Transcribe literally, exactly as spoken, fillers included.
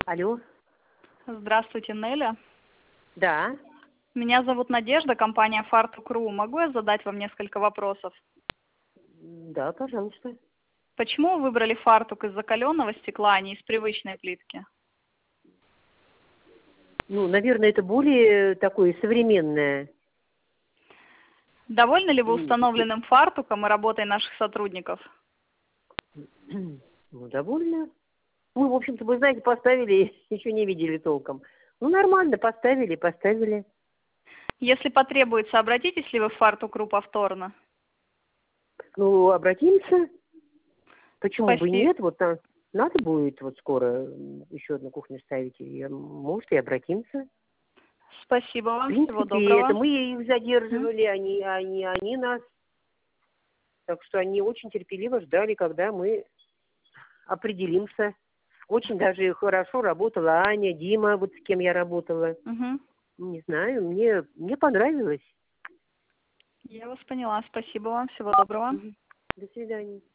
Алло. Здравствуйте, Неля. Да. Меня зовут Надежда, компания Фартук.ру. Могу я задать вам несколько вопросов? Да, пожалуйста. Почему вы выбрали фартук из закаленного стекла, а не из привычной плитки? Ну, наверное, это более такое современное. Довольны ли вы М, установленным фартуком и работой наших сотрудников? Ну, довольно. Мы, в общем-то, вы знаете, поставили, еще не видели толком. Ну, нормально, поставили, поставили. Если потребуется, обратитесь ли вы в Фартук.ру повторно? Ну, обратимся. Почему бы и Спасибо. нет? Вот а, надо будет вот скоро еще одну кухню ставить. И, может, и обратимся. Спасибо В вам, всего принципе, это доброго. мы их М? задерживали, они, они, они нас. Так что они очень терпеливо ждали, когда мы определимся. Очень даже хорошо работала Аня, Дима, вот с кем я работала. Мгм. Не знаю, мне, мне понравилось. Я вас поняла. Спасибо вам, всего доброго. Мгм. До свидания.